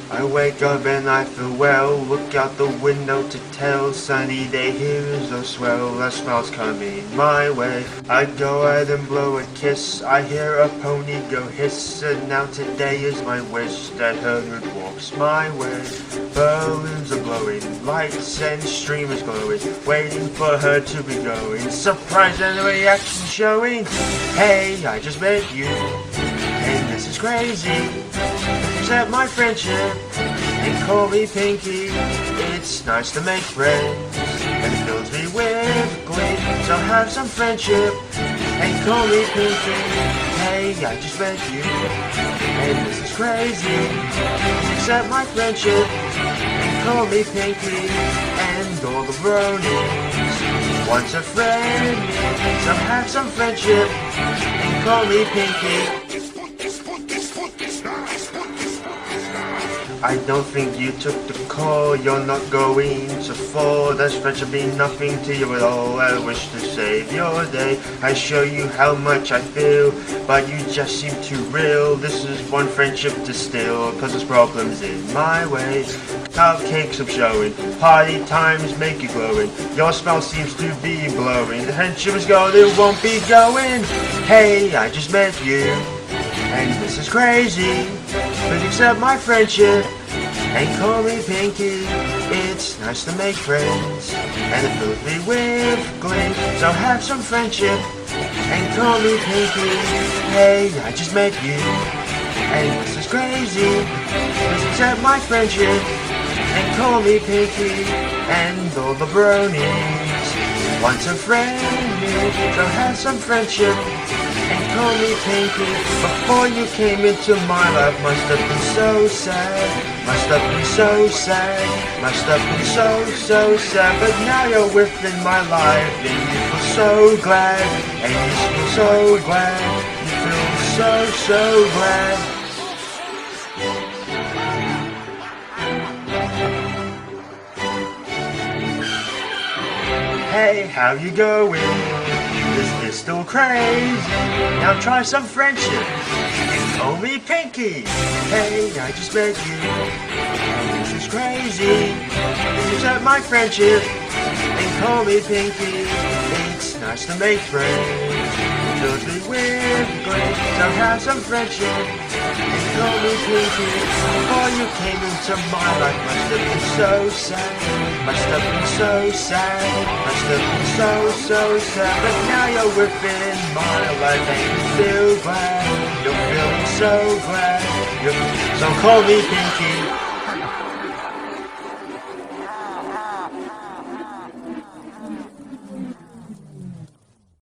I wake up and I feel well, look out the window to tell, sunny day here is so swell, that smile's coming my way. I go out and blow a kiss, I hear a pony go hiss, and now today is my wish that Hagrid walks my way. Balloons are blowing, lights and streamers glowing, waiting for her to be going, surprise and reaction showing. Hey, I just met you, and this is crazy. Accept my friendship and call me Pinky. It's nice to make friends and it fills me with glee. So have some friendship and call me Pinky. Hey, I just met you and this is crazy. Accept my friendship and call me Pinky. And all the bronies want a friend. So have some friendship and call me Pinky. I don't think you took the call, you're not going to fall. Does friendship mean nothing to you at all? I wish to save your day. I show you how much I feel, but you just seem too real. This is one friendship to steal, cause there's problems in my way. Cupcakes I'm showing, party times make you glowing. Your smile seems to be blowing, the friendship is gone, it won't be going. Hey, I just met you, and this is crazy. Please accept my friendship and call me Pinky. It's nice to make friends and it fills me with glee. So have some friendship and call me Pinky. Hey, I just met you and this is crazy. Please accept my friendship and call me Pinky. And all the bronies want a friend, so have some friendship and call me Pinky. Before you came into my life, must have been so sad. Must have been so sad. Must have been so sad. But now you're within my life, and you feel so glad. And you feel so glad. You feel so glad. Hey, how you going? This is still crazy. Now try some friendship and call me Pinky. Hey, I just met you. This is crazy. Please accept my friendship and call me Pinky. It's nice to make friends. It fills me with glee. So have some friendship and call me Pinky. Before you came into my life, must have been so sad. Must have been so sad. Must have been so sad. But now you're within my life and you feel glad. You're feeling so glad. So call me Pinky.